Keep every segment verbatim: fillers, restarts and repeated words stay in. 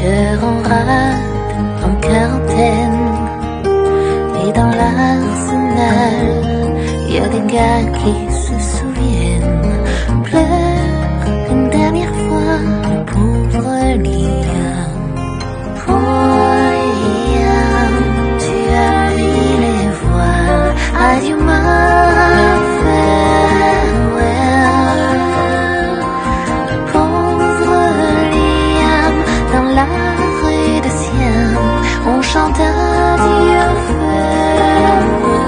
cœur en rade, en quarantaine. Et dans l'arsenal, y a des gars qui se souviennent. Pleure une dernière fois, le pauvre Liam. Oh Liam, tu as mis les voiles. Adieu ma farewell. Pauvre Liam, dans la rue de Siam, on chante adieu farewell.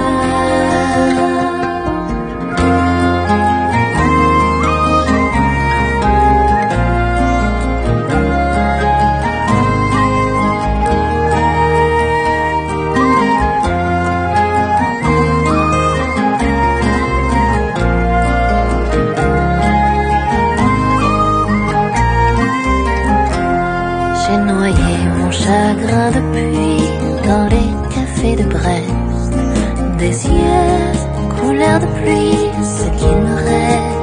J'ai noyé mon chagrin depuis dans les cafés de Brest. Des yeux couleur de pluie, ce qu'il me reste.